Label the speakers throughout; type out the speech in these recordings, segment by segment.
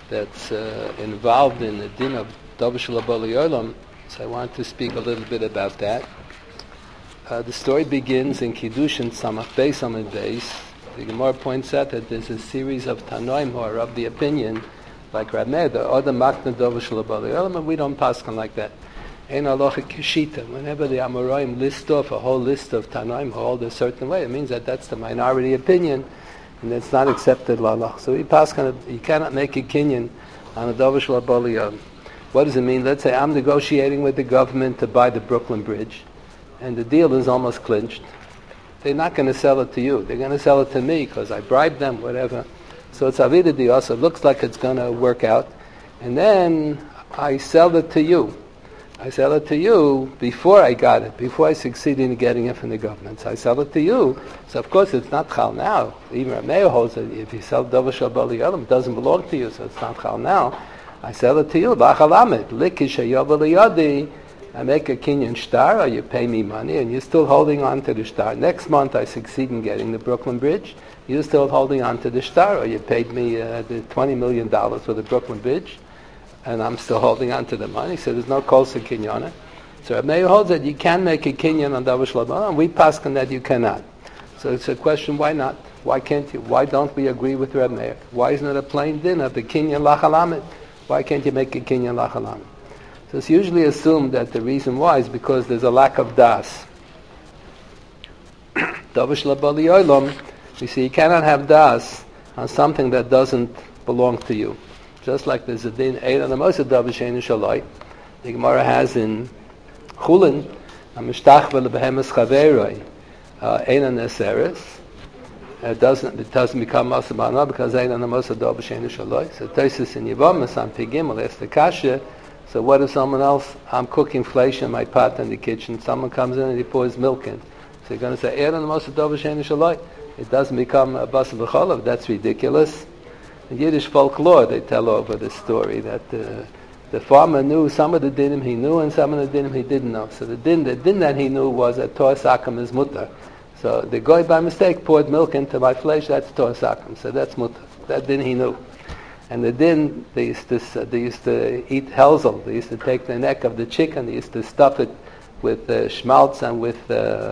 Speaker 1: that's involved in the din of Davish Labali Olam. So I want to speak a little bit about that. The story begins in Kiddushin Samach Beis Amud Beis. The Gemara points out that there's a series of Tanoim who are of the opinion, like Rav Meir, the other Makna Davish Labali Olam, and we don't paskan like that. Ein halacha kishita. Whenever the Amoraim list off a whole list of Tanoim who hold a certain way, it means that that's the minority opinion, and it's not accepted lalach. So we paskan, you cannot make a kinyan on a Davish Labali Olam. What does it mean? Let's say I'm negotiating with the government to buy the Brooklyn Bridge, and the deal is almost clinched. They're not going to sell it to you. They're going to sell it to me because I bribed them, whatever. So it's Avida Dios. It looks like it's going to work out. And then I sell it to you. I sell it to you before I got it, before I succeeded in getting it from the government. So I sell it to you. So of course it's not chal now. Even Rav Meir holds that if you sell Davar Shal Bali Yodam, it doesn't belong to you, so it's not chal now. I sell it to you. Lachalamet. Likish Hayobali Yodi. I make a kinyan shtar, or you pay me money, and you're still holding on to the shtar. Next month I succeed in getting the Brooklyn Bridge. You're still holding on to the shtar, or you paid me the $20 million for the Brooklyn Bridge, and I'm still holding on to the money, so there's no kolsa kinyana. So Rav Meir holds that you can make a kinyan on Davar Shel Bali, and we paskin that you cannot. So it's a question, why not? Why can't you? Why don't we agree with Rav Meir? Why isn't it a plain din of the kinyan lachalamet? Why can't you make a kinyan lachalamet? So it's usually assumed that the reason why is because there's a lack of das. Davish Labali Olam, you see, you cannot have das on something that doesn't belong to you. Just like there's a din, Ein on the most of Davish Ein Shalai. The Gemara has in Chulin,Amishtach v'lebehemes chaveroi, Ein on Eseres. It doesn't become Masabana because Ein on the most of Davish Ein Shalai. So Tosis in Yevamas on Pigim, that's the kasha. So what if someone else, I'm cooking flesh in my pot in the kitchen, someone comes in and he pours milk in. So you're going to say, it doesn't become a bas b'cholav. That's ridiculous. In Yiddish folklore, they tell over the story that the farmer knew some of the dinim he knew and some of the dinim he didn't know. So the din that he knew was that Torah Sakam is mutter. So the guy by mistake poured milk into my flesh, that's Torah Sakam. So that's mutter. That din he knew. And the din, they used to eat helzel. They used to take the neck of the chicken. They used to stuff it with schmaltz and with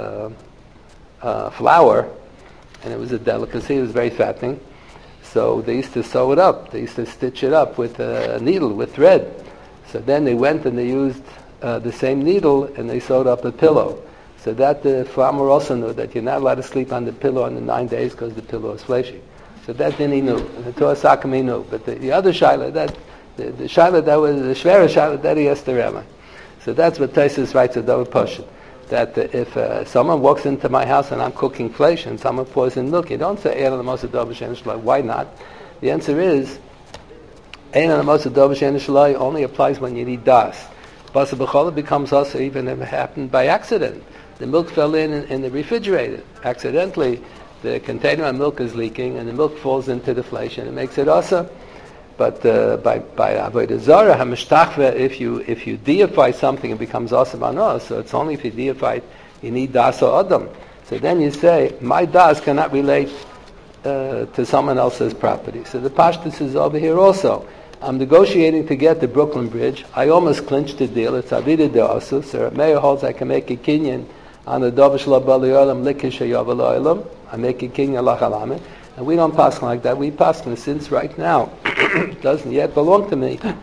Speaker 1: flour, and it was a delicacy. It was very fattening. So they used to sew it up. They used to stitch it up with a needle, with thread. So then they went and they used the same needle and they sewed up a pillow. So that the farmer also knew that you're not allowed to sleep on the pillow on the 9 days because the pillow is fleshy. So that then he knew. And the Torah Sakam he knew. But the other shaila, the shaila that was the shvera shaila, that he asked the Rama. So that's what Taisus writes at Davar Pashat. That if someone walks into my house and I'm cooking flesh and someone pours in milk, you don't say Ein on the most of Davar Shein Shalai. Why not? The answer is Ein on the most of Davar Shein Shalai only applies when you need das. Basa b'cholah becomes also even if it happened by accident. The milk fell in the refrigerator accidentally. The container of milk is leaking, and the milk falls into the flesh, and it makes it also. But by avodah zarah, hamashtachve, if you deify something, it becomes also manos. So it's only if you deify it, you need das or adam. So then you say, my das cannot relate to someone else's property. So the pashtus is over here also. I'm negotiating to get the Brooklyn Bridge. I almost clinched the deal. It's avida de'asu. So Rav Meir holds I can make a kinyan on the Davar Shel Bali Olam likish hayav olam. I make a kinyan lachalamet. And we don't pass like that. We pass since right now it doesn't yet belong to me. So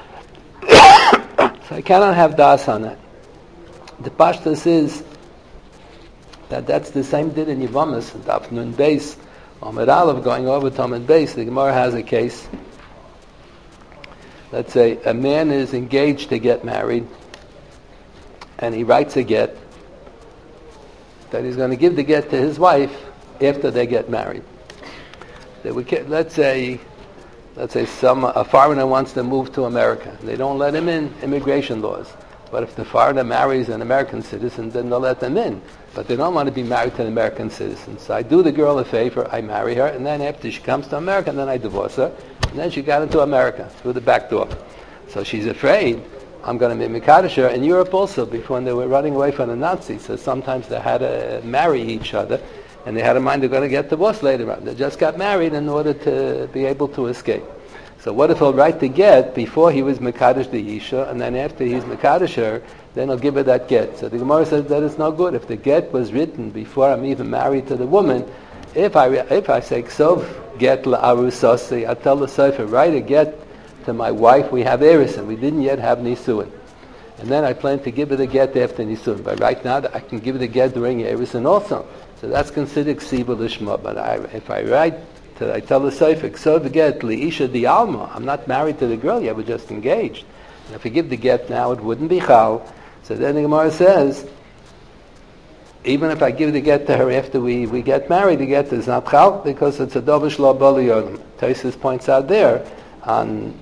Speaker 1: I cannot have das on that. The pashtus is that's the same din in Yevamas and Daf Nun Beis, Amud Aleph going over to Amud Beis. The Gemara has a case. Let's say a man is engaged to get married, and he writes a get that he's going to give the get to his wife after they get married. Let's say a foreigner wants to move to America. They don't let him in, immigration laws. But if the foreigner marries an American citizen, then they'll let them in. But they don't want to be married to an American citizen. So I do the girl a favor, I marry her, and then after she comes to America, then I divorce her. And then she got into America through the back door. So she's afraid, I'm going to be Mekadosh her. In Europe also, before when they were running away from the Nazis, so sometimes they had to marry each other. And they had in mind they're going to get divorced later on. They just got married in order to be able to escape. So what if he'll write the get before he was Mekadosh the Isha, and then after he's Mekadosh her, then he'll give her that get. So the Gemara says that it's no good. If the get was written before I'm even married to the woman, if I say Ksov get la'arusasi, I tell the Sefer, write a get to my wife, we have Eris, and we didn't yet have Nisuin. And then I plan to give her the get after Nisuin. But right now, I can give her the get during Eris and also. So that's considered Ksiva Lishma. But if I write, I tell the Sefer, Ksov get li'isha di alma, I'm not married to the girl yet, we're just engaged. And if I give the get now, it wouldn't be Chal. So then the Gemara says, even if I give the get to her after we get married, the get is not Chal, because it's a Dovish Lo Bali Yodim. Taisus points out there in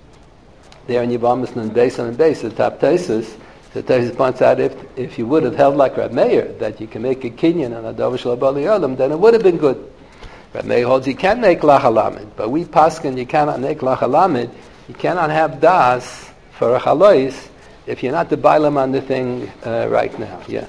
Speaker 1: Yevamos and Beis and Beis, the top Taisus, the Taisus points out if you would have held like Rab Meir, that you can make a kinyan on a Dovish Lo Bali Yodim, then it would have been good. Rab Meir holds you can make Lachalamid, but we paskin you cannot make Lachalamid, you cannot have Das for a Chalois if you're not the Bailam on the thing right now. Yeah.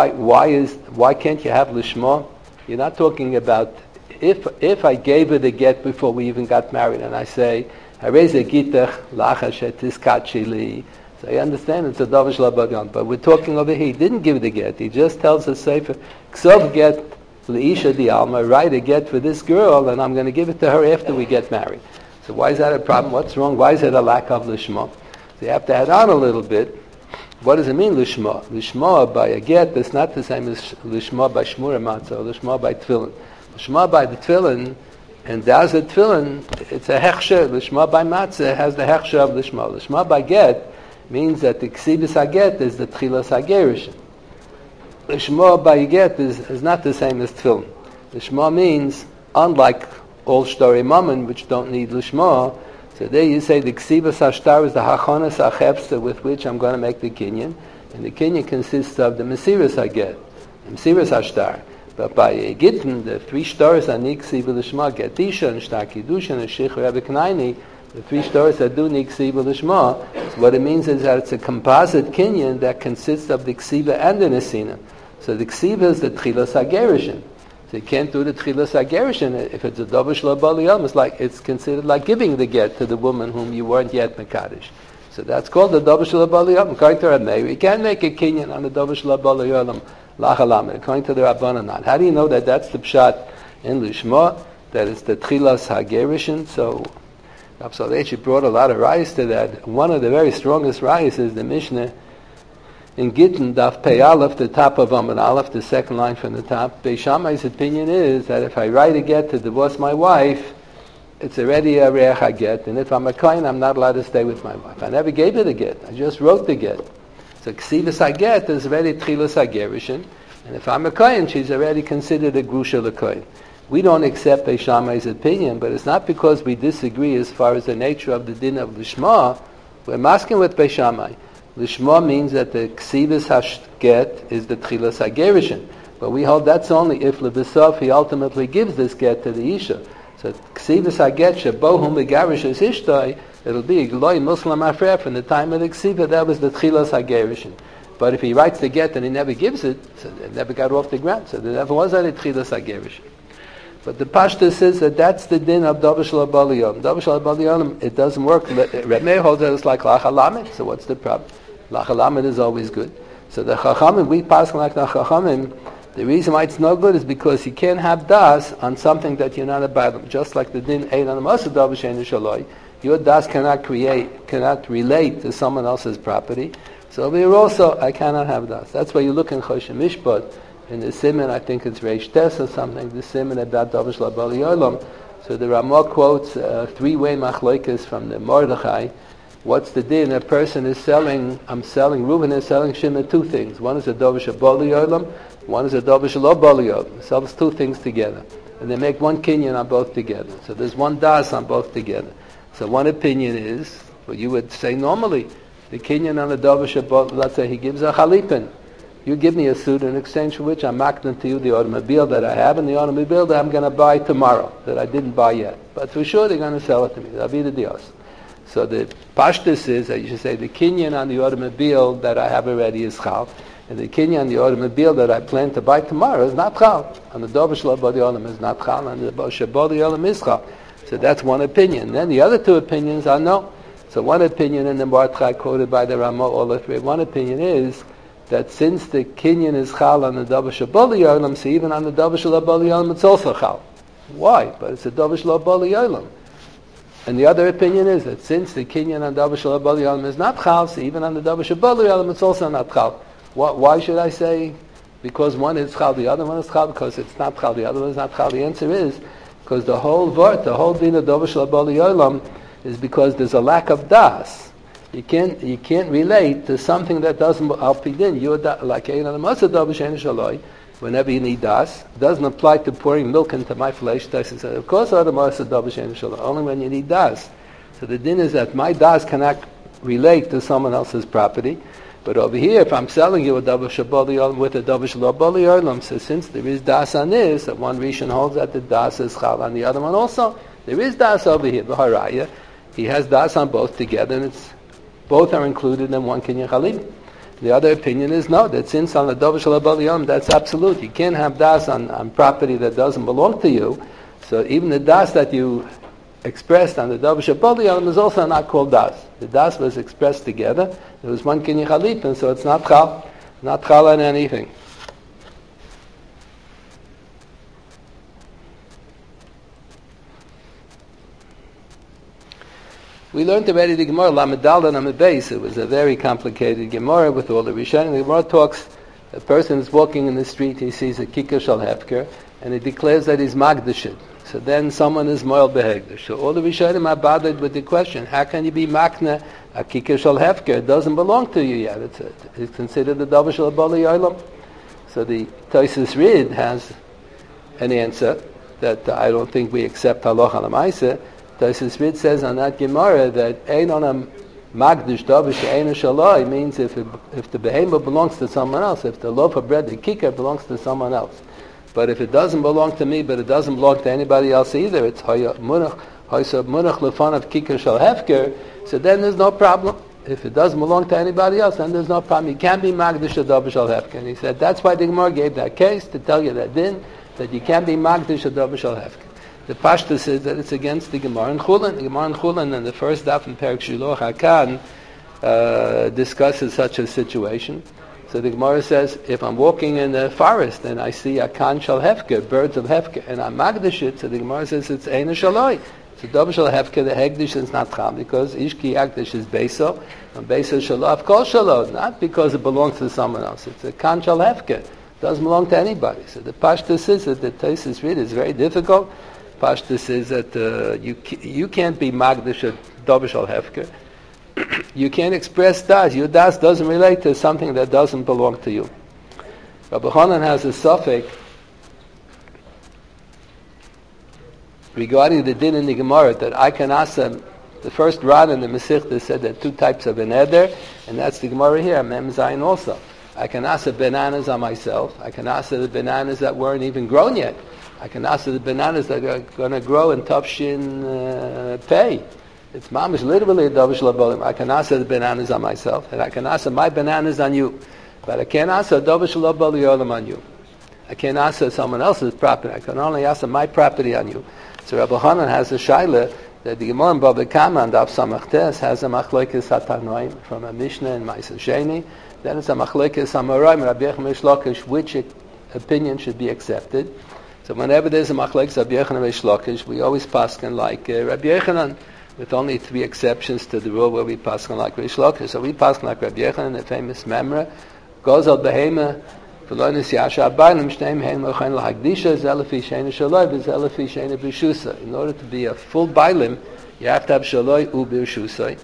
Speaker 1: Why can't you have Lishma? You're not talking about if I gave her the get before we even got married, and I say, Hareze Gitach Lacha Shetiskachili. So I understand it's a Dovish Labagan, but we're talking over here. He didn't give the get. He just tells the Sefer, Ksov get Leisha di Alma, write a get for this girl, and I'm going to give it to her after we get married. So why is that a problem? What's wrong? Why is it a lack of Lishma? So you have to add on a little bit. What does it mean, Lishma? Lishma by a get is not the same as Lishma by Shmura Matzah, or Lishma by Tefillin. Lishma by the Tefillin, and that's a Tefillin, it's a Hechsher. Lishma by Matzah has the Hechsher of Lishma. Lishma by get means that the Ksibis HaGet is the Tchilas HaGerish. Lishma by get is not the same as Tefillin. Lishma means, unlike all Shtori Mammon, which don't need Lishma, so there you say the Ksibas Hashtar is the Hachonas HaChepsa with which I'm going to make the Kinyan. And the Kinyan consists of the Mesiras HaGet, the Mesiras Hashtar. But by Gittin, the three stars are need Ksiva Lishma, Getisha and Shtar Kiddushin and Shich Rebbe Knaini, the three stars that do need Ksiva Lishma. So what it means is that it's a composite Kinyan that consists of the Ksiva and the Nesina. So the Ksiva is the Tchilas HaGerishin. So you can't do the Tchilas HaGerishin if it's a Dovish Lo Bali Yodim. It's considered like giving the get to the woman whom you weren't yet Mekadosh. So that's called the Dovish Lo Bali Yodim. According to Rab Meir, you can't make a kinyan on the Dovish Lo Bali Yodim Lachalam. According to the Rabbanan, not. How do you know that that's the pshat in Lishma? That it's the Tchilas HaGerishin? So Rav Soloveitch brought a lot of rayos to that. One of the very strongest rayos is the Mishnah in Gittin, Daf Pei Aleph, the top of Amud Aleph, the second line from the top. Beis Shammai's opinion is that if I write a get to divorce my wife, it's already a Reach HaGet, and if I'm a Kohen, I'm not allowed to stay with my wife. I never gave her the get, I just wrote the get. So Ksivas HaGet is already Tchilas HaGerishin, and if I'm a Kohen, she's already considered a Grusha LeKohen. We don't accept Beis Shammai's opinion, but it's not because we disagree as far as the nature of the din of Lishma. We're masking with Beis Shammai. Lishma means that the Ksivas HaGet is the Tchilas HaGerishin. But we hold that's only if Lebesov he ultimately gives this get to the Isha. So Ksivas HaGet Shebohu Megarish is Ishtai, it'll be Gloi Muslim Afref from the time of the Ksiva, that was the Tchilas HaGerishin. But if he writes the get and he never gives it, so it never got off the ground, so there never was any Tchilas HaGerishin. But the Pashta says that that's the din of Dovish Lo Bali Yodim. Dovish Lo Bali Yodim, it doesn't work. Reb Meir holds that it's like Lachalamid, so what's the problem? Lachalamid is always good. So the Chachamim, we pass like the Chachamim, the reason why it's no good is because you can't have das on something that you're not about. Just like the din Ein on the Masa Dovish Ein Shaloi, your das cannot relate to someone else's property. So over here also, I cannot have das. That's why you look in Choshen Mishpat, in the Siman, I think it's Reish Tes or something, the Siman about Dovish Lo Bali Yodim. So the Ramah quotes three-way machloikas from the Mordechai. What's the din? A person is selling, Reuben is selling Shimon two things. One is a Dovish Bali Yodim, one is a Dovish Lo Bali Yodim. Sells two things together. And they make one kinyan on both together. So there's one das on both together. So one opinion is, what you would say normally, the kinyan on the Dovish, let's say he gives a chalipin. You give me a suit in exchange for which I'm makdan to you the automobile that I have and the automobile that I'm going to buy tomorrow, that I didn't buy yet. But for sure they're going to sell it to me. That'll be the dios. So the pashtus is that you should say the kinyan on the automobile that I have already is chal, and the kinyan on the automobile that I plan to buy tomorrow is not chal. And the Dovish Lo Bali Yodim is not chal, and the Dovish Bali Yodim is chal. So that's one opinion. Then the other two opinions are no. So one opinion in the Mordechai quoted by the Ramah, all the three, one opinion is that since the Kinyan is Chal on the Davar Shabali Yolam, so even on the Davar Shabali Yolam it's also Chal. Why? But it's a Davar Shabali Yolam. And the other opinion is that since the Kinyan on Davar Shabali Yolam is not Chal, so even on the Davar Shabali Yolam it's also not Chal. Why should I say because one is Chal, the other one is Chal? Because it's not Chal, the other one is not Chal. The answer is because the whole Vort, the whole Din of Davar Shabali Yolam is because there's a lack of das. You can't relate to something that doesn't alpidin. You're like whenever you need das, it doesn't apply to pouring milk into my flesh. Of course, only when you need das. So the din is that my das cannot relate to someone else's property. But over here, if I'm selling you a davar shabali olam with a davar shabali olam, so since there is das on this, that one rishon holds that the das is chal on the other one also. There is das over here, the haraya. He has das on both together, and both are included in one kinyan chalim. The other opinion is no, that since on the davar shabali olam, that's absolute. You can't have das on property that doesn't belong to you. So even the das that you expressed on the davar shabali olam is also not called das. The das was expressed together. There was one kinyan chalim, and so it's not chal on anything. We learned already the Gemara, Lamed Daled and Lamed Beis. It was a very complicated Gemara with all the Rishonim. The Gemara talks, a person is walking in the street, he sees a kikar shal hefker, and he declares that he's magdashid. So then someone is moel behegdish. So all the Rishonim are bothered with the question, how can you be makna a kikar shal hefker? It doesn't belong to you yet. It's considered a davar shal bali olam. So the Tosfos Rid has an answer that I don't think we accept halacha l'maaseh. Tosfos Rid says on that Gemara that ein onam magdish davar she'eino shaloi means if the behema belongs to someone else, if the loaf of bread, the kikar, belongs to someone else. But if it doesn't belong to me, but it doesn't belong to anybody else either, it's munach lefanav kikar shal hefker, so then there's no problem. If it doesn't belong to anybody else, then there's no problem. You can't be magdish davar shal hefker. And he said that's why the Gemara gave that case to tell you that din, that you can't be magdish davar shal hefker. The Pashta says that it's against the Gemara in Chulin. The Gemara in Chulin in the first daf in Perek Shiloh Hakan discusses such a situation. So the Gemara says, if I'm walking in the forest and I see a kan shal hefker, birds of hefker, and I'm magdish it, so the Gemara says it's eina shaloi. So davar shal hefker, the hegdish is not cham, because ishki hegdish is beso, and beso shalav kol shalot, not because it belongs to someone else. It's a kan shal hefker. It doesn't belong to anybody. So the Pashta says that the Tosfos Rid is very difficult. Pashta says that you can't be magdish at davar shal hefker. You can't express das. Your das doesn't relate to something that doesn't belong to you. Rabbi Hanan has a suffix regarding the din in the Gemara that I can ask them. The first Ran in the Masechta said there are two types of an eder, and that's the Gemara here, Mem Zayin also. I can ask the bananas on myself. I can ask the bananas that weren't even grown yet. I can ask the bananas that are going to grow in Tafshin Pei. It's mamish literally a davar shel bolim. I can ask the bananas on myself, and I can ask my bananas on you. But I can't ask a davar shel bali olam on you. I can't ask someone else's property. I can only ask my property on you. So Rabbi Hanan has a shaila that the Gemara in Bava Kama and Daf Samach Tes has a machlokes hatanoim from a Mishnah in Ma'aser Sheni. Then it's a machlokes hamoraim Rabbi Yochanan Reish Lakish, which opinion should be accepted. So whenever there's a machlokes Rabbi Yochanan Reish Lakish, we always paskin like Rabbi Yochanan, with only 3 exceptions to the rule where we paskin like Reish Lakish. So we paskin like Rabbi Yochanan, the famous memra, goes al behema v'lonis yasha abayim shteim hein mochain lahagdisha zelafi sheina shaloi v'zelafi sheina b'shusa. In order to be a full bailim, you have to have shaloi u b'shusai.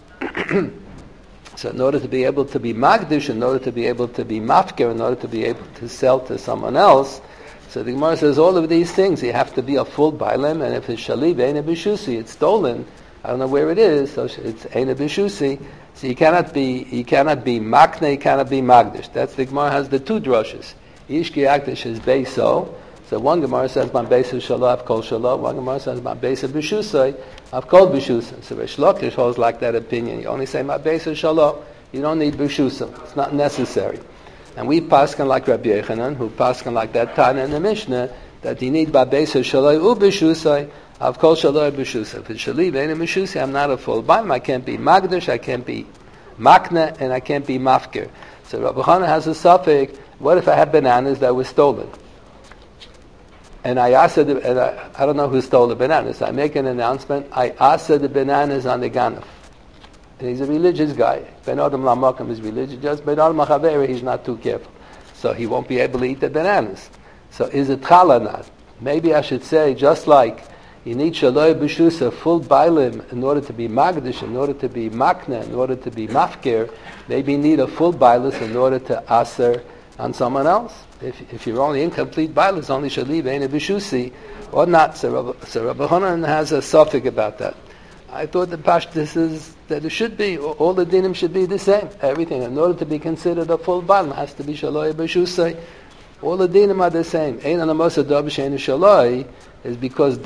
Speaker 1: So in order to be able to be magdish, in order to be able to be mafker, in order to be able to sell to someone else, so the Gemara says all of these things, you have to be a full bailim, and if it's shalib, eina b'shusi, it's stolen, I don't know where it is, so it's eina b'shusi, so you cannot be makne, you cannot be magdish. That's the Gemara has the 2 drushes. Ishki akdish is beiso, so one Gemara says, man beiso shalav kol shalav, one Gemara says, man beiso b'shusai, I've called b'shusa. So Reish Lakish holds like that opinion. You only say, man beiso shalav, you don't need b'shusa, it's not necessary. And we paskin like Rabbi Yochanan, who paskin like that Tana in the Mishnah, that you need ba'beisa shaloi u b'shusai, Av kol shaloi b'shusa. If it's shali ve'ena b'shusa, I'm not a full balim. I can't be magdish, I can't be makna, and I can't be mafkir. So Rabbi Chana has a suffix, what if I have bananas that were stolen? And I asked and I don't know who stole the bananas. I make an announcement, I asked the bananas on the ganaf. And he's a religious guy. Ben Adam Lamakam is religious, just Ben Adam Machaveri, he's not too careful. So he won't be able to eat the bananas. So is it chal or not? Maybe I should say, just like you need shaloi b'shusa, full bailim, in order to be magdish, in order to be makna, in order to be mafkir, maybe you need a full bailis in order to aser on someone else. If you're only incomplete bailis, only shaliv, ain't a b'shusi, or not. So Rabbi Hanan has a suffix about that. I thought the pashtus is that it should be, all the dinim should be the same. Everything, in order to be considered a full bailim, has to be shaloi b'shusay. All the dinim are the same. Ein anamosa dabish ein shaloi is because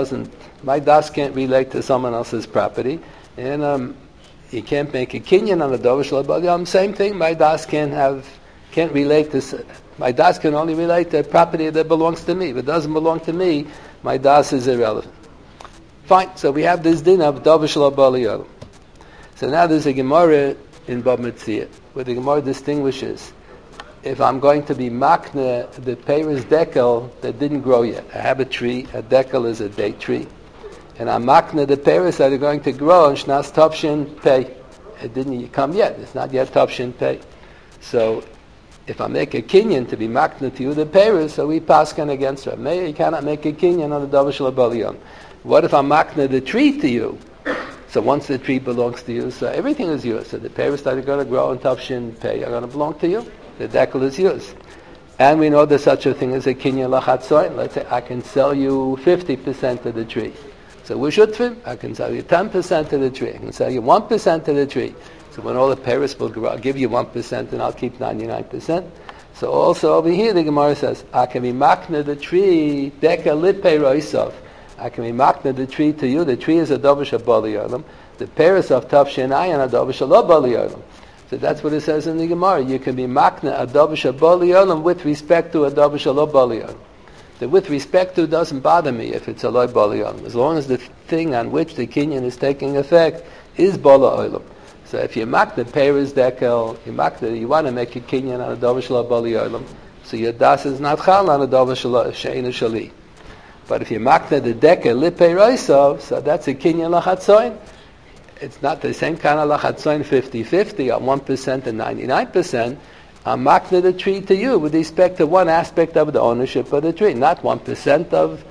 Speaker 1: my das can't relate to someone else's property, and you can't make a kinyan on a dabish shaloi. Same thing. My das can't relate to. My das can only relate to property that belongs to me. If it doesn't belong to me, my das is irrelevant. Fine. So we have this din of dabish shaloi. So now there's a Gemara in Bab Metzia where the Gemara distinguishes. If I'm going to be makna, the peiros dekel that didn't grow yet. I have a tree, a dekel is a date tree. And I'm makna the peiros that are going to grow, and shnas topshin pei. It didn't come yet, it's not yet topshin pei. So, if I make a kinyan to be makna to you the peiros, so we paskan against her. Maybe you cannot make a kinyan on the davar shel balion. What if I'm makna the tree to you? So once the tree belongs to you, so everything is yours. So the peiros that are going to grow in topshin pei are going to belong to you. The dekel is yours. And we know there's such a thing as a kinyan lachatzoin. Let's say I can sell you 50% of the tree. So we should I can sell you 10% of the tree. I can sell you 1% of the tree. So when all the peiros will grow, I'll give you 1% and I'll keep 99%. So also over here the Gemara says, I can be makna the tree, dekel lipe roisov. I can be makna the tree to you. The tree is a davar shabali yolam. The peiros of tavshin ayin are davar shalabali yolam. So that's what it says in the Gemara. You can be makna a davar shabali yolam with respect to a davar shalabali yolam. The with respect to doesn't bother me if it's a loy bali yolam, as long as the thing on which the kinyan is taking effect is bala olam. So if you makna peiros dekel, you want to make a kinyan on a davar shalabali yolam, so your das is not chal on a davar she'ena shali. But if you makna the dekel lipe roisov, so that's a kinyan lachatzoin. It's not the same kind of lachatzoin 50-50 on 1% and 99%. I'm makna the tree to you with respect to one aspect of the ownership of the tree. Not 1% of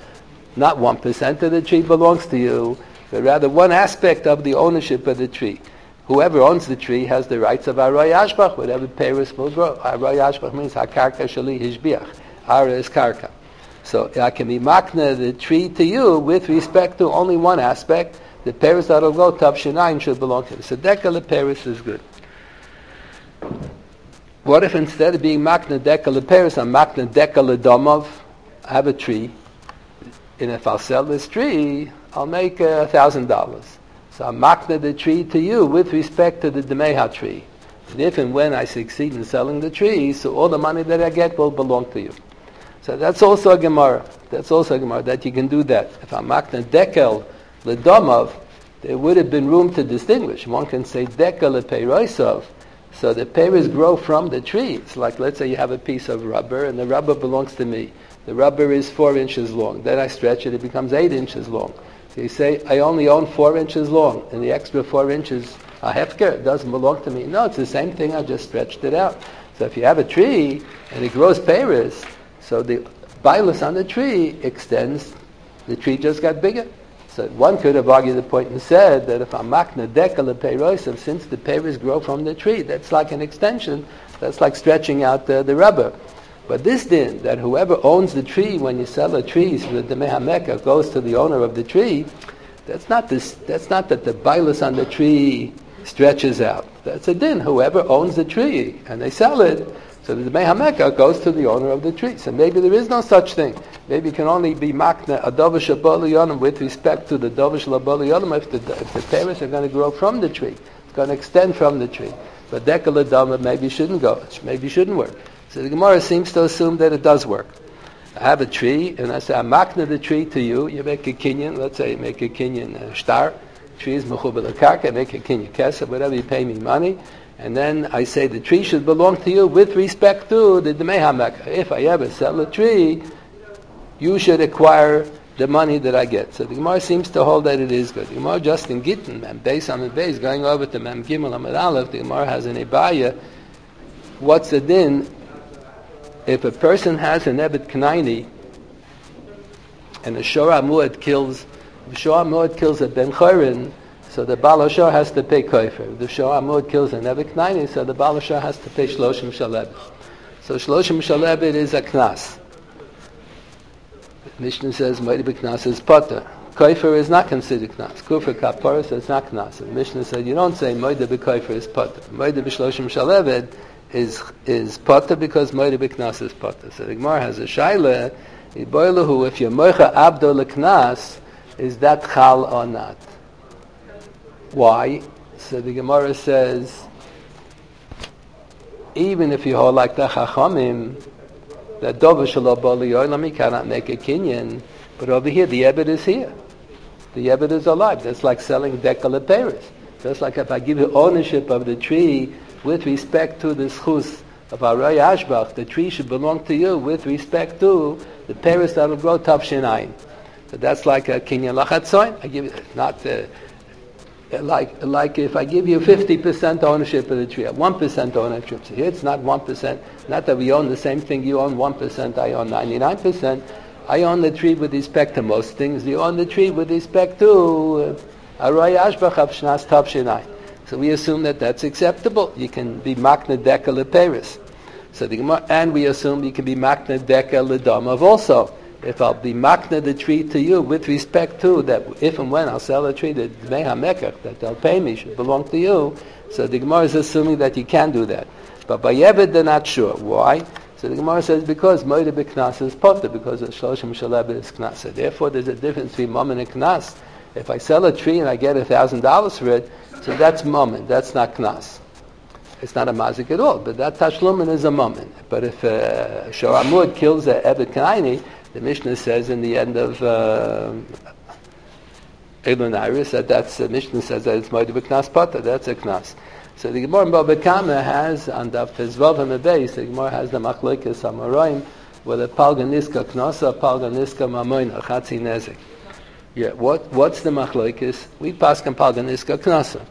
Speaker 1: the tree belongs to you, but rather one aspect of the ownership of the tree. Whoever owns the tree has the rights of Aroy Ashbach, whatever peiros will grow. Aroy Ashbach means hakarka shali hishbiach. Ara is karka. So I can be makna the tree to you with respect to only one aspect. The peiros that will go tavshinayin should belong to you. So dekel the peiros is good. What if instead of being makna dekel the peiros, I'm makna dekel the domov? I have a tree, and if I'll sell this tree, I'll make $1,000. So I'm makna the tree to you with respect to the demeha tree. And if and when I succeed in selling the tree, so all the money that I get will belong to you. So that's also a Gemara. That you can do that. If I'm makna dekel the domov, there would have been room to distinguish. One can say dekel le peiroisov, so the peiros grow from the tree. It's like, let's say you have a piece of rubber, and the rubber belongs to me. The rubber is 4 inches long. Then I stretch it, it becomes 8 inches long. So you say, I only own 4 inches long, and the extra 4 inches are hefker, it doesn't belong to me. No, it's the same thing, I just stretched it out. So if you have a tree, and it grows peiros, so the bilus on the tree extends, the tree just got bigger. So one could have argued the point and said that if I'm makna dekel le peirosav, since the peiros grow from the tree, that's like an extension, that's like stretching out the rubber. But this din, that whoever owns the tree, when you sell a tree, so the demehameka goes to the owner of the tree, that's not that the bilus on the tree stretches out. That's a din. Whoever owns the tree, and they sell it, so the demehameka goes to the owner of the tree. So maybe there is no such thing. Maybe it can only be makna a davar shabali yonim with respect to the davar shabali yonim if the peiros are going to grow from the tree. It's going to extend from the tree. But dekel adama maybe shouldn't go. Maybe shouldn't work. So the Gemara seems to assume that it does work. I have a tree, and I say, I'm makna the tree to you. You make a kinyan, let's say you make a kinyan star. Tree is mechubel karka, make a kinyan kesef, whatever, you pay me money. And then I say the tree should belong to you with respect to the Dmei HaMekach. If I ever sell a tree, you should acquire the money that I get. So the Gemara seems to hold that it is good. The Gemara just in Gittin, and based on the base, going over to Mem Gimel Amud Aleph, the Gemara has an Ibaya. What's the din? If a person has an Ebed Knaini, and the Shor HaMuad kills a Ben Chorin, so the Baal HaShor has to pay Kofer. If the Shor HaMuad kills an Ebed Knaini, so the Baal HaShor has to pay Shloshim Shalebet. So Shloshim Shalebet is a Knas. Mishnah says Moed B'Knas is Potter. Kofer is not considered Knas. Kufr Kaporis is not Knas. And Mishnah said you don't say Moed B'Kofer is Potter. Moed B'Shloshim Shalebet is Potter because Moed B'Knas is Potter. So the Gemara has a Shaila, Iboilahu, if you're Moicha Abdo L'Knas, is that Chal or not? Why? So the Gemara says, even if you hold like the Chachamim, that Dover Shalom Bali Yolam, cannot make a kinyan, but over here the Ebed is here. The Ebed is alive. That's like selling Dekala Paris. Just like if I give you ownership of the tree with respect to the schus of Aray Ashbach, the tree should belong to you with respect to the Paris that will grow Tavshin. So that's like a kinyan lachatzoin. I give you not like if I give you 50% ownership of the tree, 1% ownership. So here it's not 1%. Not that we own the same thing. You own 1%. I own 99%. I own the tree with respect to most things. You own the tree with respect to Aray Ashbach of Shnas Tavshin. So we assume that that's acceptable. You can be makna deka leperis. So the Gemara, and we assume you can be makna deka ledamav also. If I'll be makna the tree to you with respect to that, if and when I'll sell a tree that Dmei HaMekach, that they'll pay me, should belong to you. So the Gemara is assuming that you can do that. But by Yeved they're not sure. Why? So the Gemara says because Moed B'Knas is potter, because Shloshim Shalebet is Knas. So therefore there's a difference between Mammon and Knas. If I sell a tree and I get $1,000 for it, so that's Mammon, that's not Knas. It's not a mazik at all, but that Tashlumin is a Mammon. But if Shor HaMuad kills a Ebed Knaini, the Mishnah says in the end of Elon Iris that's the Mishnah says that it's Moed B'Knas Potter, that's a Knas. So the Gemara in Bava Kama has on Daf Tezvav and the base, the Gemara has the Machlokes Amoraim, whether Palga Niska Knosa, Palga Niska Mamoina, Chatzi Nezik. Yeah, what's the Machlokes? We pass on Palga Niska Knosa.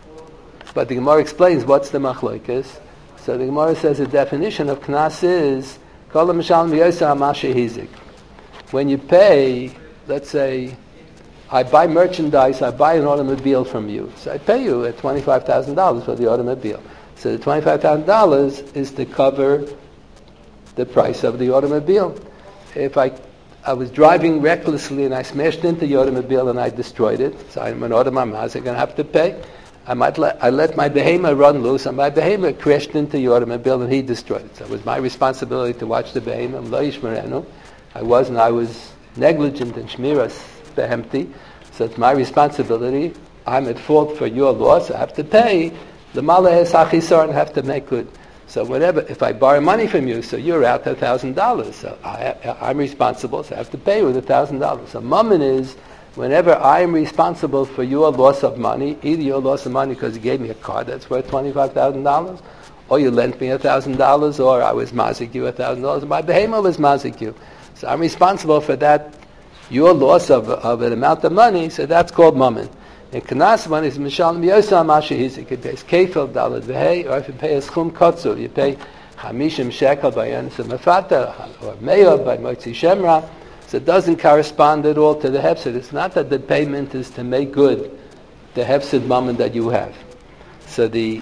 Speaker 1: But the Gemara explains what's the Machlokes. So the Gemara says the definition of Knas is Kol Mishal Miyosa Hamashe Hizik. When you pay, let's say, I buy merchandise, I buy an automobile from you. So I pay you at $25,000 for the automobile. So the $25,000 is to cover the price of the automobile. If I was driving recklessly and I smashed into the automobile and I destroyed it, so I'm an automatic, I'm going to have to pay. I let my behemoth run loose, and my behemoth crashed into the automobile and he destroyed it. So it was my responsibility to watch the behemoth. I was negligent in Shmiras Behemti, so it's my responsibility. I'm at fault for your loss. I have to pay the Malay Sachisar and have to make good. So whatever, if I borrow money from you, so you're out $1,000. So I'm responsible, so I have to pay you with $1,000. So Mammon is whenever I'm responsible for your loss of money, either your loss of money because you gave me a car that's worth $25,000, or you lent me $1,000, or I was mazik you $1,000, and my behemoth was mazik you. So I'm responsible for that, your loss of an amount of money, so that's called Mammon. In Knas, one is Mishal Miyosa Mashihiz. You can pay Kefil, Dalad Vehei, or if you pay a Schum Kotzu, you pay Chamishim Shekel by Yonis Mefata, or Meir by Motzi Shemra. So it doesn't correspond at all to the Hefsid. It's not that the payment is to make good the Hefsid Mammon that you have. So the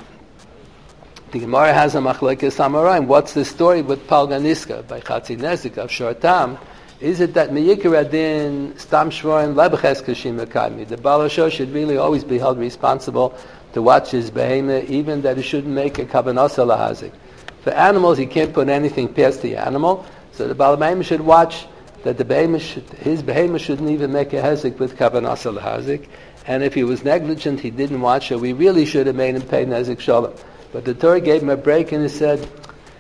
Speaker 1: Gemara has a Machlokes Amoraim. What's the story with Palganiska by Chatzi Nezik of Shortam? Is it that Meyikar Adin Stam Shvorim Lebeches Kashim Akadmi? The Baal HaShor should really always be held responsible to watch his behemoth, even that he shouldn't make a kavanasa lahazik. For animals, he can't put anything past the animal, so the Baal HaMeim should watch that his behemoth shouldn't even make a hezik with kavanasa lahazik. And if he was negligent, he didn't watch it, we really should have made him pay nezik shalom. But the Torah gave him a break and he said,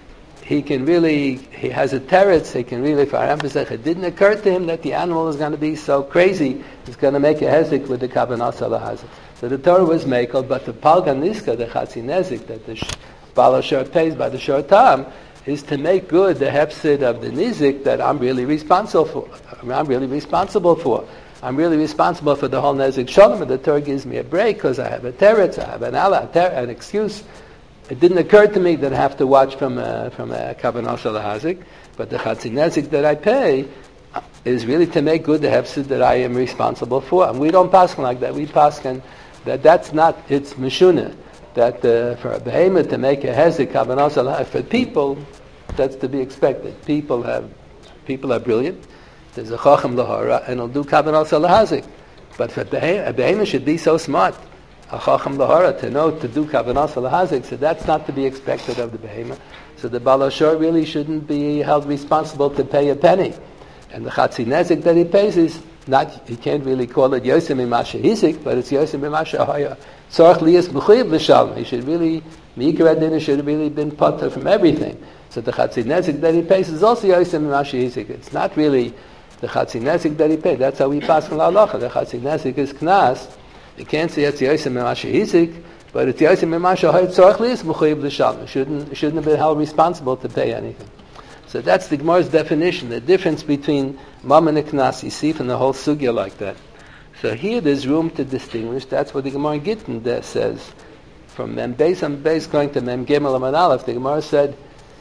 Speaker 1: he has a teretz, he can really, for emphasis, it didn't occur to him that the animal is going to be so crazy, it's going to make a hezek with the kavanah salahazek. So the Torah was makel, but the palgan niska, the chatzi nezik, that the Baal Asher pays by the short time, is to make good the hefsid of the nizik that I'm really responsible for. I'm really responsible for the whole nezik shalom, and the Torah gives me a break because I have a teretz, I have an excuse. It didn't occur to me that I have to watch from a kavanah shalahazik, but the chatzi nezik that I pay is really to make good the hefsid that I am responsible for. And we don't paskin like that. We paskin that's not, it's mishuna. That for a behemoth to make a hezek kavanah shalahazik, for people, that's to be expected. People are brilliant. There's a chacham lahara, and he'll do kavanah shalahazik. But for a behemoth should be so smart, a chacham lahara, to know to do kavanah shalahazik, so that's not to be expected of the behemoth. So the Baal Ashur really shouldn't be held responsible to pay a penny. And the chatzi nezik that he pays is not, you can't really call it Yosem Imasha Hizik, but it's Yosem Imasha Haya. Tzorach Liyas B'chuyev L'Shalom. He should really, Mikra Adina should have really been potter from everything. So the chatzi nezik that he pays is also Yosem Imasha Hizik. It's not really the chatzi nezik that he paid. That's how we pass on halacha. The chatzi nezik is knas. You can't say it's Yosem Imasha Hizik, but it's Yosem Imasha Haya Tzorach Liyas B'chuyev L'Shalom. Shouldn't have been held responsible to pay anything. So that's the Gemara's definition, the difference between Mammon and Knas. You see from the whole sugya like that. So here there's room to distinguish. That's what the Gemara in Gittin there says. From Mem Beis and Beis going to Mem Gimel and Aleph, the Gemara said,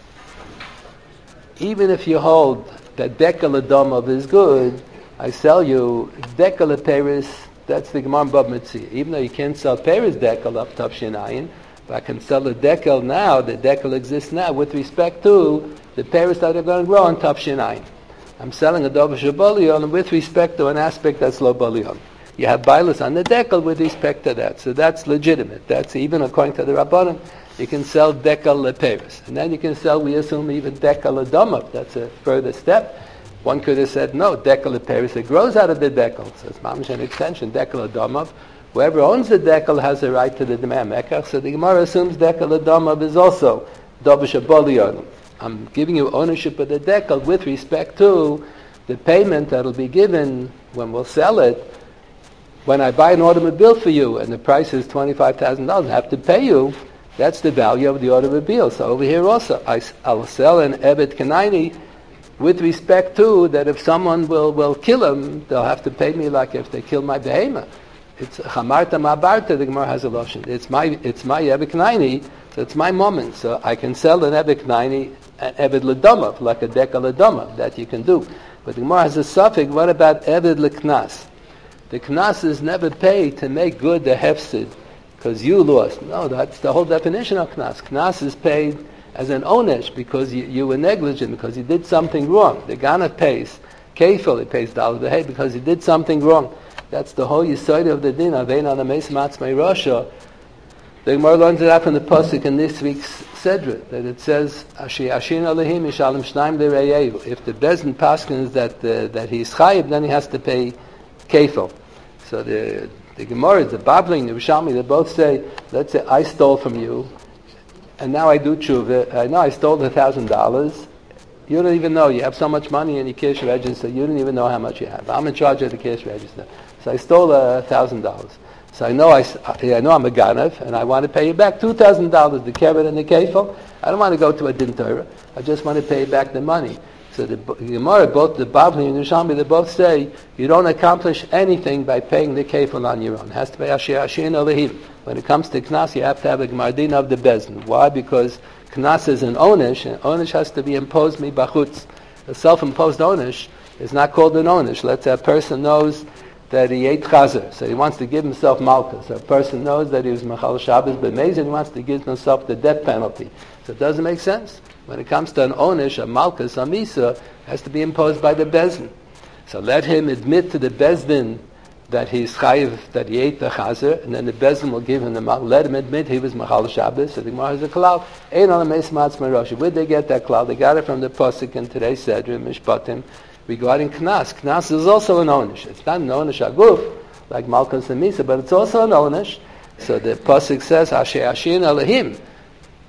Speaker 1: even if you hold that Dekel Adomov is good, I sell you Dekel Peris, that's the Gemara in Bab Metzia. Even though you can't sell Peris Dekel up Tavshin Ayin, but I can sell the Dekel now, the Dekel exists now, with respect to the pears that are going to grow on Tavshin Ayin. I'm selling a Dover Shabolion with respect to an aspect that's low Bolion. You have Bailas on the Dekel with respect to that. So that's legitimate. That's even according to the Rabbanim. You can sell Dekel Leperis. And then you can sell, we assume, even Dekel Adomov. That's a further step. One could have said, no, Dekel Leperis, it grows out of the Dekel. So it's mamish an extension, Dekel Adomov. Whoever owns the Dekel has a right to the Demam Ekach. So the Gemara assumes Dekel Adomov is also Dover Shabolion. I'm giving you ownership of the dekel with respect to the payment that will be given when we'll sell it. When I buy an automobile for you and the price is $25,000, I have to pay you. That's the value of the automobile. So over here also, I'll sell an Evet Kanaini with respect to that if someone will kill him, they'll have to pay me like if they kill my behemoth. It's Chamarta Mabarta, the Gemara has a lotion. It's my Evet Kanaini, so it's my moment. So I can sell an Evet Kanaini, an Eved L'Domov, like a Dekel L'Domov, that you can do. But the Gemara has a suffix, what about Eved L'Knas? The Knas is never paid to make good the Hefsid, because you lost. No, that's the whole definition of Knas. Knas is paid as an onesh, because you were negligent, because you did something wrong. The Gana pays, Kefil, he pays Dal B'Hei, because he did something wrong. That's the whole Yisoid of the Din, Avein on the Meis Matzmei Rasha. The Gemara learns it out from the pasuk in this week's Sedra, that it says, "Asher Ashin Alehim Yishalem Shnaim L'Reyehu." If the Bezdin paskins that he's chayiv, then he has to pay kefil. So the Gemara, the Babling, the Rishalmi, they both say, let's say I stole from you, and now I do tshuva. I know I stole $1,000. You don't even know. You have so much money in your cash register, you don't even know how much you have. I'm in charge of the cash register, so I stole $1,000. So I know I'm a ganav, and I want to pay you back $2,000, the keret and the kefil. I don't want to go to a din Torah. I just want to pay you back the money. So the Gemara, both the Babli and the Shalmi, they both say you don't accomplish anything by paying the kefil on your own. It has to be asher ashin alehim. When it comes to knas, you have to have a gemardina of the bezdin. Why? Because knas is an onish, and onish has to be imposed mi bachutz. A self-imposed onish is not called an onish. Let's say a person knows that he ate chazer, so he wants to give himself malchus. So a person knows that he was machal Shabbos b'mezid, he wants to give himself the death penalty. So it doesn't make sense. When it comes to an onish, a malchus, a misa, has to be imposed by the bezdin. So let him admit to the bezdin that he's chayiv, that he ate the chazer, and then the bezdin will give him the malchus. Let him admit he was machal Shabbos. So the Gemara has a klal. Ein on the meis matzmei roshi. Where'd they get that klal? They got it from the pasuk in today's Sedra, Mishpatim, regarding Knas. Knas is also an onish. It's not an onish aguf, like Malchus and Misa, but it's also an onish. So the pasuk says, Asher Ashin Elohim.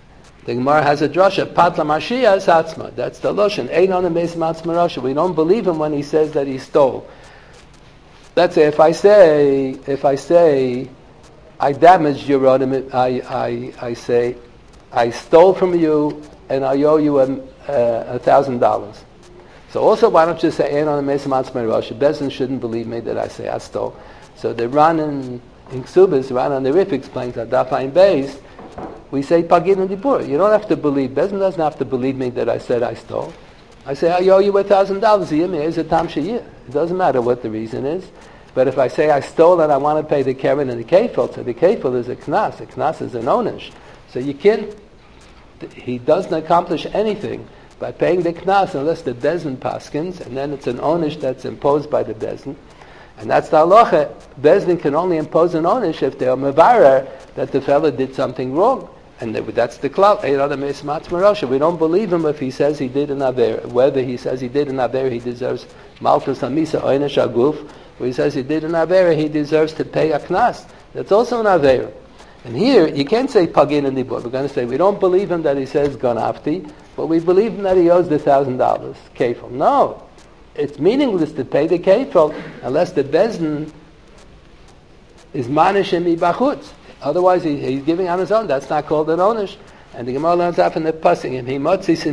Speaker 1: The Gemara has a drasha, Patla Mashiach is Atzma. That's the Lashon. Ein on the Meis Matzma Rasha. We don't believe him when he says that he stole. Let's say if I say I damaged your Rodim, I say I stole from you and I owe you $1,000. So also, why don't you say Ein on the Meis Matzma Rasha? Bezdin shouldn't believe me that I say I stole. So the Ran in Ksubis, Ran on the Rif explains that Daf Ayin Beis. We say Pagid and Dibur. You don't have to believe. Bezdin doesn't have to believe me that I said I stole. I say I owe you $1,000. Is a tam sheyir. It doesn't matter what the reason is. But if I say I stole and I want to pay the keren and the kefil, so the kefil is a knas. A knas is an onish. So you can't. He doesn't accomplish anything by paying the knas unless the bezdin paskins, and then it's an onish that's imposed by the bezdin. And that's the halacha. Bezdin can only impose an onish if they are mevarer that the fellow did something wrong. And that's the klal. We don't believe him if he says he did an aver. Whether he says he did an aver, he deserves malchus hamisa oynesh aguf. Or he says he did an aver, he deserves to pay a knas. That's also an aver. And here, you can't say pagin and dibur. We're going to say we don't believe him that he says ganafti, but we believe him that he owes the $1,000 kefil. No. It's meaningless to pay the kefil unless the bezdin is manishim ibachutz. Otherwise, he's giving on his own. That's not called an onish. And the Gemara learns out from the passing. If the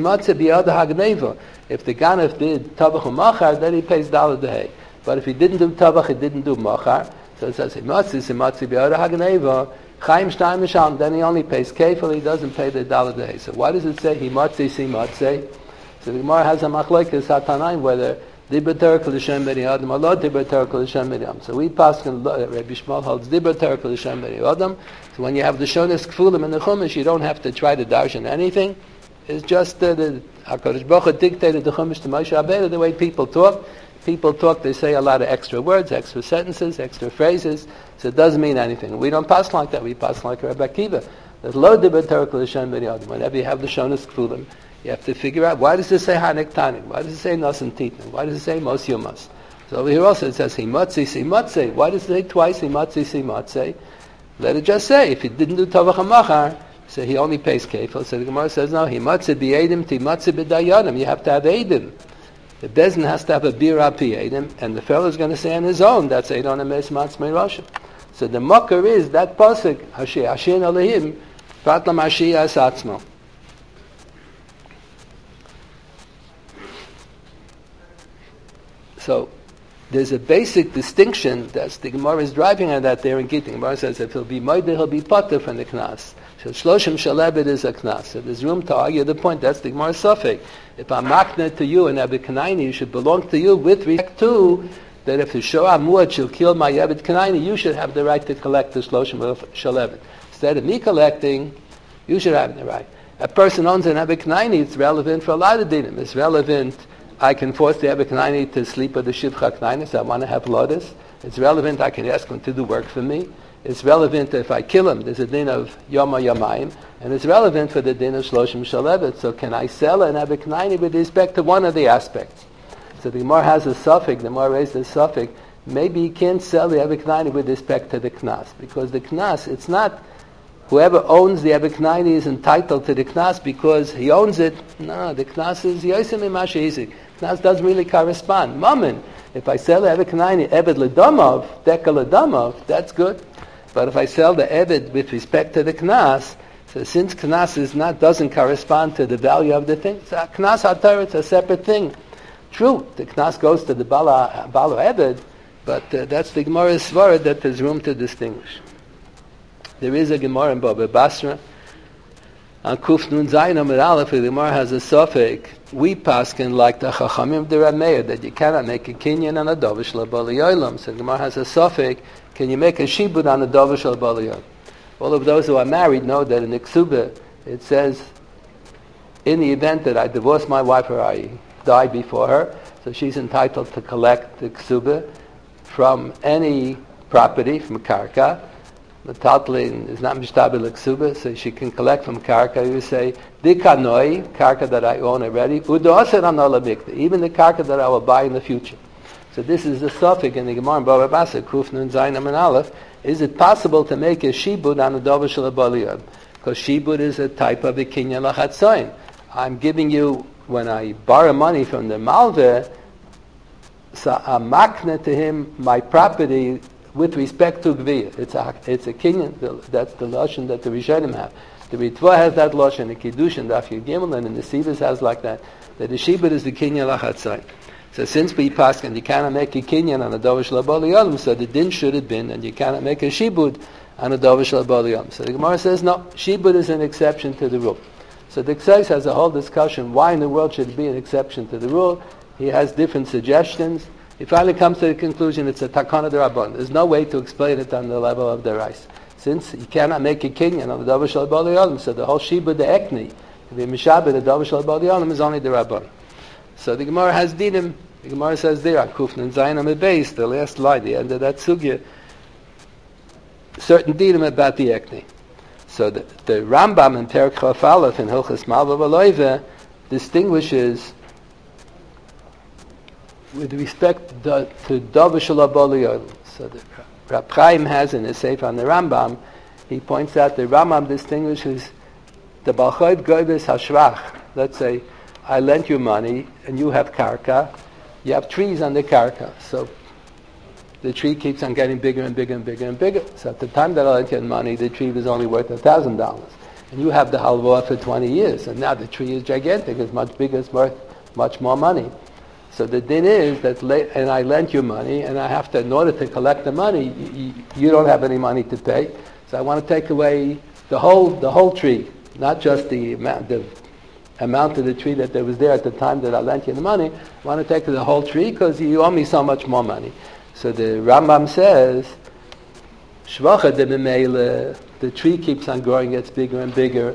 Speaker 1: ganef did tabach u'machar, then he pays dollar dehei. But if he didn't do tabach, he didn't do machar. So it says himatzi biyada hagneva. Chaim shnayim misham. Then he only pays kefil. He doesn't pay the dollar dehei. So why does it say himatzi simatzi? So the Gemara has a machlokes hatanaim whether Dibur Torah Kol Hashem B'nei Adam or Lo Dibur Torah Kol Hashem B'nei Adam. So we pass and Rabbi Shmuel holds Dibur Torah Kol Hashem B'nei Adam. So when you have the Shonas Kfulim in the Chumash, you don't have to try to darshan anything. It's just the HaKadosh Baruch Hu dictated the Chumash to Moshe Rabbeinu the way people talk. People talk, they say a lot of extra words, extra sentences, extra phrases. So it doesn't mean anything. We don't pass like that. We pass like Rabbi Akiva. There's Lo Dibur Torah Kol Hashem B'nei Adam. Whenever you have the Shonas Kfulim, you have to figure out, why does it say Hanik Tanik? Why does it say Nas and Titna? Why does it say Mos Yumas? So over here also it says Himatzi Simatze. Why does it say twice Himatzi Simatze? Let it just say, if he didn't do Tavach HaMachar, so he only pays Kefil. So the Gemara says, no, Himatze B'Edim, Timatze B'Dayanim. You have to have Edim. The Bezdin has to have a Bira Pi Edim, and the fellow is going to say on his own, that's Eidon Emes Matzmei Rosh. So the Makar is that Pasuk, Hashem Alehim, Patla Mashiach Atzmo. So there's a basic distinction that the Gemara is driving at that there in Gittin. The Gemara says if he'll be moideh, he'll be potter from the knas. So shloshim shalebed is a knas. So there's room to argue the point. That's the Gemara's suffix. If I'm makneh to you and Ebed Kanaini, you should belong to you with respect to that if the Shoah Muad shall kill my Ebed Kanaini, you should have the right to collect the shloshim shalebed. Instead of me collecting, you should have the right. A person owns an Ebed Kanaini, it's relevant for a lot of dinim. It's relevant. I can force the Ebed Kanaini to sleep with the Shivcha Knaini, so I want to have lotus. It's relevant, I can ask him to do work for me. It's relevant if I kill him, there's a din of Yoma Yamayim, and it's relevant for the din of Shloshim Shalevet. So can I sell an Ebed Kanaini with respect to one of the aspects? So the Gemara has a suffix, the Gemara raised a suffix, maybe you can't sell the Ebed Kanaini with respect to the Knas, because the Knas, it's not whoever owns the Ebed Kanaini is entitled to the Knas because he owns it. No, the Knas is Yosem Imasha Izik. Knas doesn't really correspond. Mammon, if I sell the Ebed Kanaini, Ebed Ledamov, Deka Ledamov, that's good. But if I sell the Ebed with respect to the Knas, so since Knas doesn't correspond to the value of the thing, so Knas HaTorah, it's a separate thing. True, the Knas goes to the Bala Ebed, but that's the Gemara's svara that there's room to distinguish. There is a Gemara in Baba Basra, on Kuf Nun Zayin Amid Aleph, the Gemara has a suffix. We paskin like the Chachamim de Rameir that you cannot make a kinyan on a dovish l'bali yolam. So the Gemara has a suffix. Can you make a shibud on a dovish l'bali yolam? All of those who are married know that in the Ksubah it says, in the event that I divorce my wife or I die before her, so she's entitled to collect the Ksubah from any property, from karka. The Tatlin is not mishtabel ksuba, so she can collect from karka. You say dikanoi, karka that I own already, udoser anola mikta, even the karka that I will buy in the future. So this is the suffix in the Gemara in Bava Basra, Kuf Nun Zayin Amin Aleph. Is it possible to make a shibud on a dovish l'baliyad? Because shibud is a type of a kinyan lachatzoin. I'm giving you, when I borrow money from the malveh, so I'm makna to him my property with respect to gviyah. It's a kinyan. That's the lashon that the Rishonim have. The Ritva has that lashon, the Kiddushin, the Afyud Gimel, and the Sivas has like that. That the shibud is the kinyan lachatzoin. So since we pass and you cannot make a kinyan on a dovish labali yom, so the din should have been, and you cannot make a shibud on a dovish labali yom. So the Gemara says no, shibud is an exception to the rule. So the Ksais has a whole discussion why in the world should it be an exception to the rule. He has different suggestions. He finally comes to the conclusion it's a takana d'rabban. There's no way to explain it on the level of the rice. Since you cannot make a kinyan on the dovish labali yom, so the whole shibud the ekni, the mishabed the dovish labali yom is only the rabban. So the Gemara has dinim. The Gemara says there, Kufn and Zayin on the base, the last line, the end of that sugya, certain dinim about the ekni. So the Rambam in Perek Chaf Aleph in Hilchas Malva V'Loive distinguishes with respect to Dovish L'Aboliyot. So the Rab Chaim has in his Sefer on the Rambam, he points out the Rambam distinguishes the Balchoiv Goyves Hashvach. Let's say, I lent you money and you have karka, you have trees on the karka, so the tree keeps on getting bigger and bigger and bigger and bigger. So at the time that I lent you money, the tree was only worth $1,000. And you have the halva for 20 years, and now the tree is gigantic, it's much bigger, it's worth much more money. So the din is that, and I lent you money, and I have to, in order to collect the money, you don't have any money to pay, so I want to take away the whole tree, not just the amount of the tree that there was there at the time that I lent you the money. I want to take the whole tree because you owe me so much more money. So the Rambam says, Shvacha de Memele, the tree keeps on growing, gets bigger and bigger,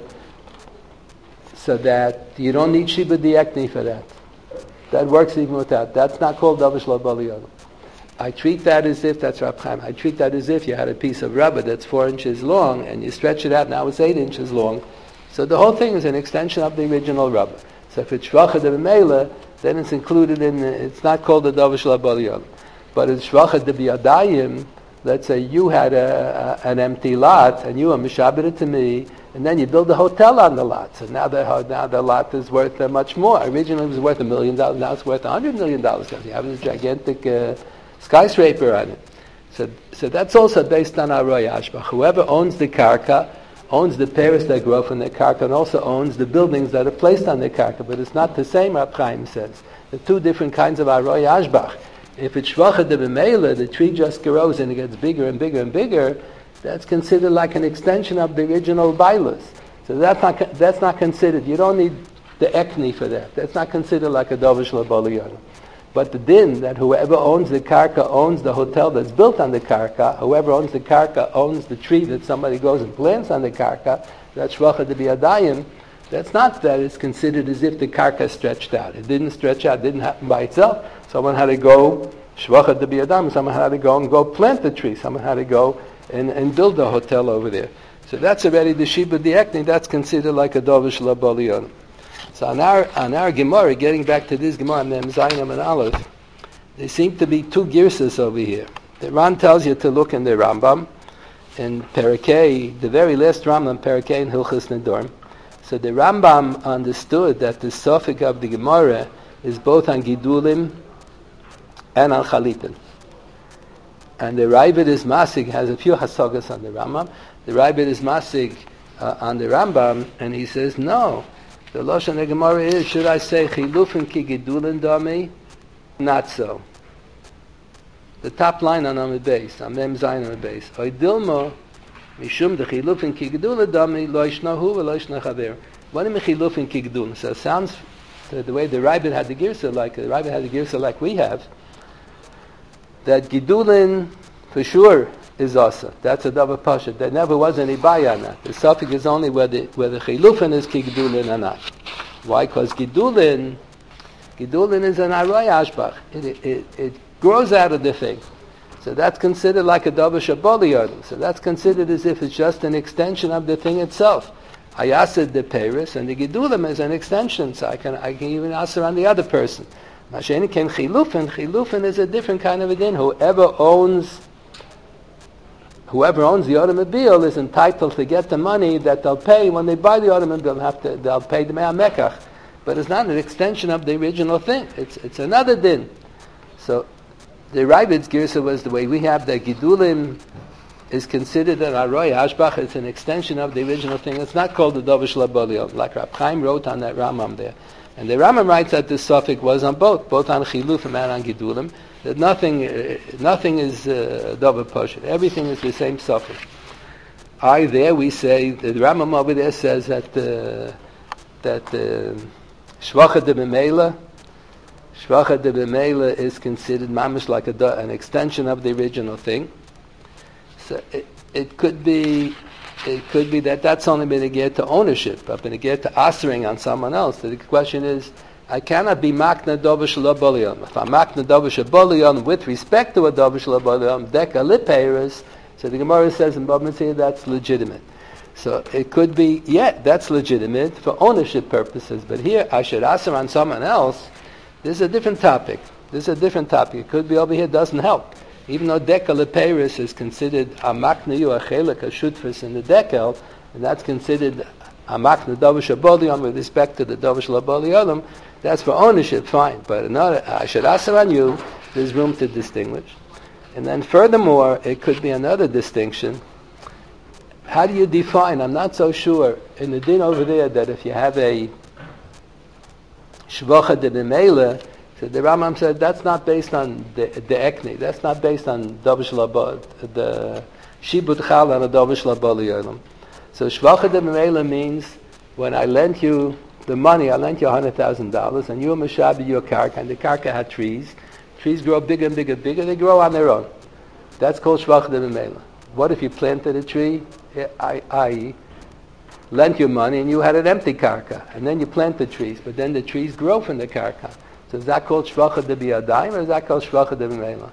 Speaker 1: so that you don't need Shibud Diakni for that. That works even without. That's not called Davish L'Baliyot. I treat that as if, that's Rab Chaim, I treat that as if you had a piece of rubber that's 4 inches long, and you stretch it out, now it's 8 inches long. So the whole thing is an extension of the original rubber. So if it's Shvacha de Memele, then it's included in, it's not called the Davish L'Baliyot. But it's Shvacha de Biyadayim, let's say you had an empty lot, and you are mishabed it to me, and then you build a hotel on the lot. So now the lot is worth much more. Originally it was worth $1 million, now it's worth $100 million, because you have this gigantic skyscraper on it. So that's also based on Aroy Ashbach. Whoever owns the karka, owns the pears that grow from the karka, and also owns the buildings that are placed on the karka. But it's not the same, Rab Chaim says. There are two different kinds of Aroy Ashbach. If it's Shvacha de B'meila, the tree just grows and it gets bigger and bigger and bigger, that's considered like an extension of the original bailas. So that's not considered. You don't need the ekni for that. That's not considered like a Dovish L'Baliyot. But the din, that whoever owns the karka owns the hotel that's built on the karka, whoever owns the karka owns the tree that somebody goes and plants on the karka, that's Shvacha de B'yadayim. That's not that it's considered as if the karka stretched out. It didn't stretch out, it didn't happen by itself. Someone had to go, Shvacha de B'yadam, someone had to go and go plant the tree. Someone had to go and build a hotel over there. So that's already the Shibud Diakni, that's considered like a Dovish L'Baliyot. So on our Gemara, getting back to this Gemara, Mem Zayin and Aleph, there seem to be two girsas over here. The Ran tells you to look in the Rambam, in Perekei, the very last Rambam, Perekei in Hilchas Nedorim. So the Rambam understood that the suffix of the Gemara is both on Gidulim and on Chalitin. And the Ravid is Masig has a few hasagas on the Rambam. The Ravid is Masig on the Rambam, and he says, no. The Lashon of the Gemara is, should I say Chilufin ki Gidulin Dami? Not so. The top line on the base, on Mem Zayin on the base. Oidilmo, Mishum de Chilufin ki Gidulin Dami, lo ishnahu lo ishnachaver. What is Chilufin ki Gidulin? So it sounds, the way the Ravid had the Girsa, like we have, that Gidulin, for sure, is Asa. That's a double pasha. There never was any Baya on that. The suffix is only whether Chilufin is Ki Gidulin or not. Why? Because Gidulin is an Aroy Ashbach. It grows out of the thing. So that's considered like a double Shaboliyot. So that's considered as if it's just an extension of the thing itself. I asked the Paris, and the Gidulim is an extension, so I can even ask on the other person. Masheni came Chilufin. Chilufin is a different kind of a din. Whoever owns whoever owns the automobile is entitled to get the money that they'll pay when they buy the automobile. They'll pay the me'amekach. But it's not an extension of the original thing. It's another din. So the Ravid's Girsa was the way we have that Gidulim is considered an Aroy Hashbach. It's an extension of the original thing. It's not called the Dovish Laboliyot, like Rab Chaim wrote on that Rambam there. And the Rambam writes that the suffix was on both on Chilufim and on Gidulim. That nothing is Dover Poshet. Everything is the same suffix. There we say, the Rambam over there says that Shvacha de B'meila is considered mamish like an extension of the original thing. So it could be that that's only been a get to ownership, but been a get to asering on someone else. So the question is, I cannot be makna dovish labolion. If I'm makna dovish labolion with respect to a dovish labolion, deka lipeiris, so the Gemara says in Bab Metzia that's legitimate. So it could be, that's legitimate for ownership purposes, but here I should aser on someone else. This is a different topic. It could be over here, doesn't help. Even though dekel lepeiris is considered a makna yu a chelik a shutfus in the dekel, and that's considered a makna dovish abolion with respect to the dovish labolionim, that's for ownership, fine. But another, I should aser on you, there's room to distinguish. And then furthermore, it could be another distinction. How do you define? I'm not so sure in the din over there that if you have a shvacha de b'meila, so the Rambam said that's not based on the ekni. That's not based on dovish labol, the shibud chal and a dovish labol. So shvacha de b'meila means when I lent you the money, I lent you $100,000, and you were meshabi your karka, and the karka had trees. Trees grow bigger and bigger and bigger. They grow on their own. That's called shvacha de b'meila. What if you planted a tree? I lent you money and you had an empty karka, and then you planted trees, but then the trees grow from the karka. So is that called shvacha de b'yadayim, or is that called shvacha de b'meila?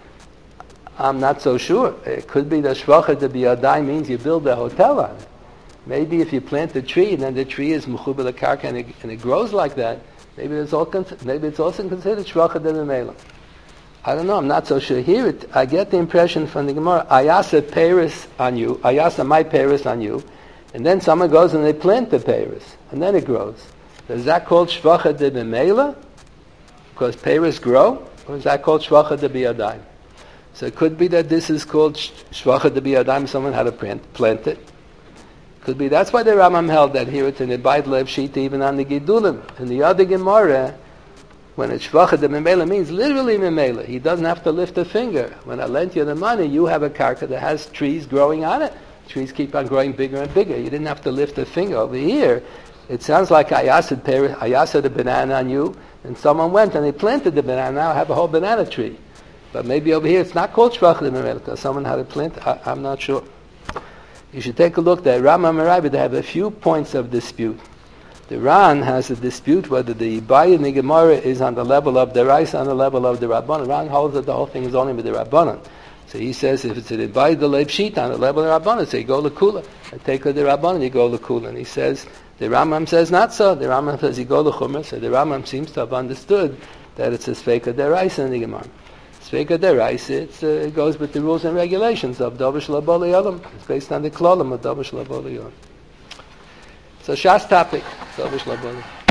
Speaker 1: I'm not so sure. It could be that shvacha de b'yadayim means you build a hotel on it. Maybe if you plant a tree and then the tree is mechuba the karka and it grows like that, maybe it's also considered shvacha de b'meila. I don't know, I'm not so sure. Here, I get the impression from the Gemara, ayasa Paris on you, ayasa my Paris on you, and then someone goes and they plant the Paris, and then it grows. Is that called shvacha de b'meila? Because Paris grow? Or is that called shvacha de b'yadayim? So it could be that this is called shvacha de b'yadayim, someone had to plant it. Could be, that's why the Rambam held that here it's an Ibayt Lev Shita even on the Gidulim. In the other Gemara, when it's shvacha de memela means literally memela. He doesn't have to lift a finger. When I lent you the money, you have a karka that has trees growing on it. Trees keep on growing bigger and bigger. You didn't have to lift a finger. Over here, it sounds like I asked the banana on you, and someone went and they planted the banana. Now I have a whole banana tree. But maybe over here it's not called shvacha de memela because someone had to plant it. I'm not sure. You should take a look at Rambam and Rabbi. They have a few points of dispute. The Ran has a dispute whether the Ibayah in the Gemara is on the level of the Rice, on the level of the Rabbanan. Ran holds that the whole thing is only with the Rabbanan. So he says if it's an Ibayah the Leib Shita on the level of the Rabbanan, so you go L'Kula. And take the Rabbanan, you go L'Kula. And he says, the Rambam says not so. The Rambam says you go L'Chumra. So the Rambam seems to have understood that it's a Sfeika de Rice in the Gemara. Sfeika de Rice, it goes with the rules and regulations of Dovish Laboli Yolam. It's based on the Klolim of Dovish Laboli Yolam. So Shas topic, Dovish Laboli.